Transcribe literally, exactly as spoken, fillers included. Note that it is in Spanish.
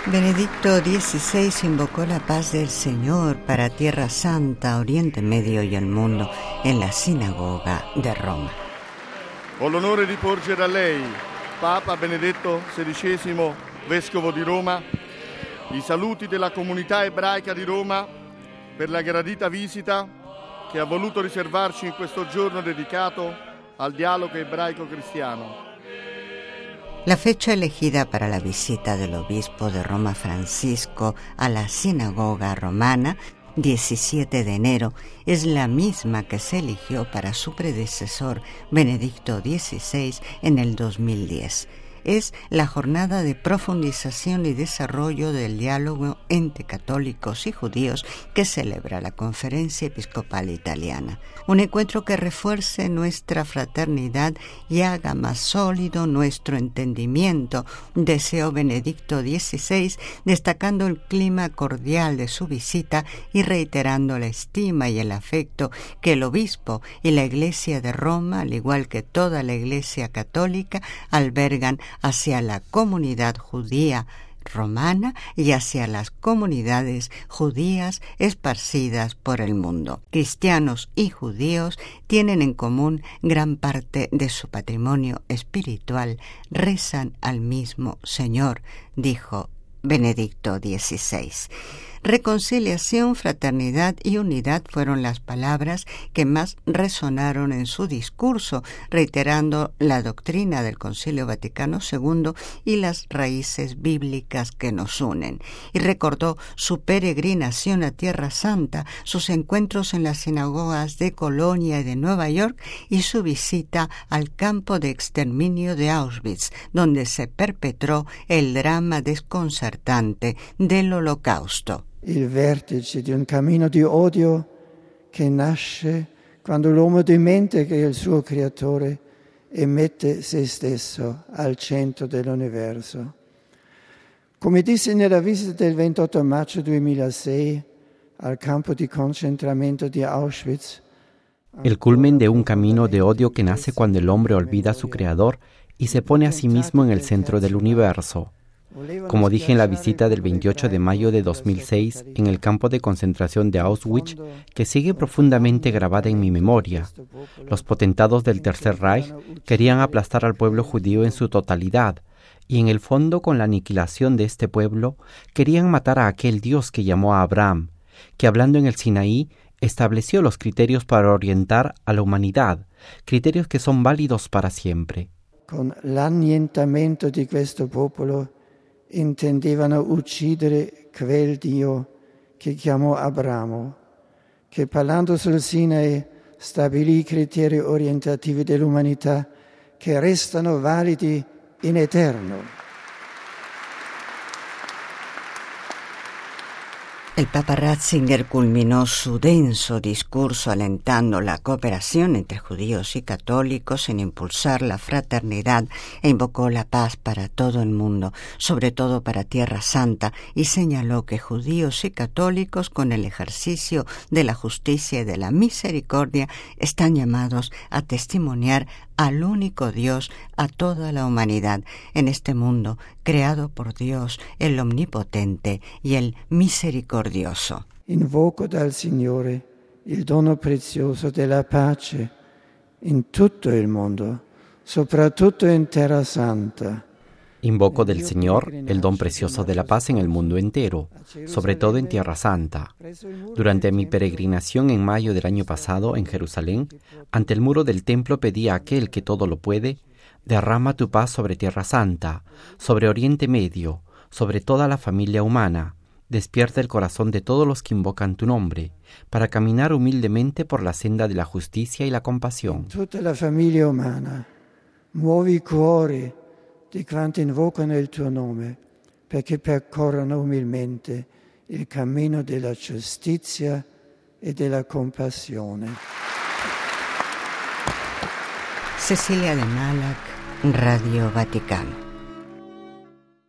Benedicto dieciséis invocó la paz del Señor para Tierra Santa, Oriente Medio y el mundo en la sinagoga de Roma. Ho l'onore di porgere a lei, Papa Benedetto sedicesimo, Vescovo di Roma, i saluti della comunità ebraica di Roma per la gradita visita che ha voluto riservarci in questo giorno dedicato al dialogo ebraico-cristiano. La fecha elegida para la visita del obispo de Roma Francisco a la sinagoga romana, diecisiete de enero, es la misma que se eligió para su predecesor Benedicto dieciséis en el dos mil diez. Es la jornada de profundización y desarrollo del diálogo entre católicos y judíos que celebra la Conferencia Episcopal Italiana. Un encuentro que refuerce nuestra fraternidad y haga más sólido nuestro entendimiento, deseó Benedicto dieciséis, destacando el clima cordial de su visita y reiterando la estima y el afecto que el obispo y la Iglesia de Roma, al igual que toda la Iglesia católica, albergan hacia la comunidad judía romana y hacia las comunidades judías esparcidas por el mundo. Cristianos y judíos tienen en común gran parte de su patrimonio espiritual, rezan al mismo Señor, dijo Benedicto dieciséis. Reconciliación, fraternidad y unidad fueron las palabras que más resonaron en su discurso, reiterando la doctrina del Concilio Vaticano segundo y las raíces bíblicas que nos unen. Y recordó su peregrinación a Tierra Santa, sus encuentros en las sinagogas de Colonia y de Nueva York y su visita al campo de exterminio de Auschwitz, donde se perpetró el drama desconcertante del Holocausto. Il vertice di un cammino di odio che nasce quando l'uomo dimentica il suo creatore e mette se stesso al centro dell'universo. Come disse nella visita del ventotto maggio duemilasei al campo di concentramento di Auschwitz, el culmen de un camino de odio que nace cuando el hombre olvida a su creador y se pone a sí mismo en el centro del universo. Como dije en la visita del veintiocho de mayo de dos mil seis en el campo de concentración de Auschwitz, que sigue profundamente grabada en mi memoria, los potentados del Tercer Reich querían aplastar al pueblo judío en su totalidad, y en el fondo, con la aniquilación de este pueblo, querían matar a aquel Dios que llamó a Abraham, que hablando en el Sinaí, estableció los criterios para orientar a la humanidad, criterios que son válidos para siempre. Con l'annientamento di questo popolo intendevano uccidere quel Dio che chiamò Abramo, che parlando sul Sinai stabilì i criteri orientativi dell'umanità che restano validi in eterno. El Papa Ratzinger culminó su denso discurso alentando la cooperación entre judíos y católicos en impulsar la fraternidad e invocó la paz para todo el mundo, sobre todo para Tierra Santa, y señaló que judíos y católicos, con el ejercicio de la justicia y de la misericordia, están llamados a testimoniar al único Dios a toda la humanidad en este mundo creado por Dios, el Omnipotente y el Misericordioso. Invoco dal Signore il dono prezioso della pace in tutto il mondo, soprattutto in Terra Santa. Invoco del Señor el don precioso de la paz en el mundo entero, sobre todo en Tierra Santa. Durante mi peregrinación en mayo del año pasado en Jerusalén, ante el muro del templo pedí a aquel que todo lo puede, derrama tu paz sobre Tierra Santa, sobre Oriente Medio, sobre toda la familia humana. Despierta el corazón de todos los que invocan tu nombre, para caminar humildemente por la senda de la justicia y la compasión. Tutta la famiglia umana, muovi i cuori di quanti invocano il tuo nome, perché percorrano umilmente il cammino della giustizia e della compassione. Cecilia de Malac, Radio Vaticano.